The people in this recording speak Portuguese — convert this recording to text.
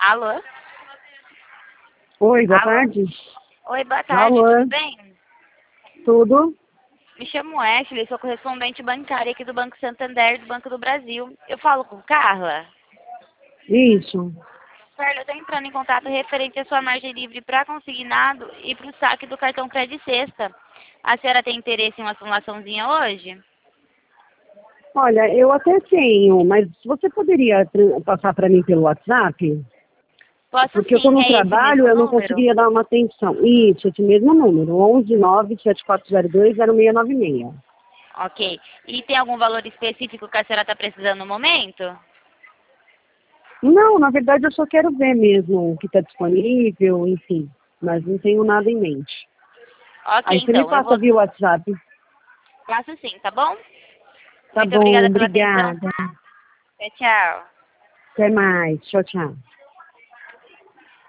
Alô? Oi, boa Alô? tarde. Oi, boa tarde, Alô? tudo bem? Tudo? Me chamo Ashley, sou correspondente bancária aqui do Banco Santander, do Banco do Brasil. Eu falo com Carla? Isso. Carla, eu estou entrando em contato referente à sua margem livre para consignado e para o saque do cartão Crédito Sexta. A senhora tem interesse em uma simulaçãozinha hoje? Olha, eu até tenho, mas você poderia passar para mim pelo WhatsApp? Posso Porque eu estou sim, no é esse trabalho, mesmo eu não número? conseguiria dar uma atenção. Isso, esse mesmo número, 11 974020696. Ok. E tem algum valor específico que a senhora está precisando no momento? Não, na verdade eu só quero ver mesmo o que está disponível, enfim. Mas não tenho nada em mente. Ok, Aí você me então, eu passa vou... via WhatsApp. Faço sim, tá bom? Tá Muito bom, obrigada pela atenção. obrigada. Tchau, tchau. Até mais. Tchau, tchau.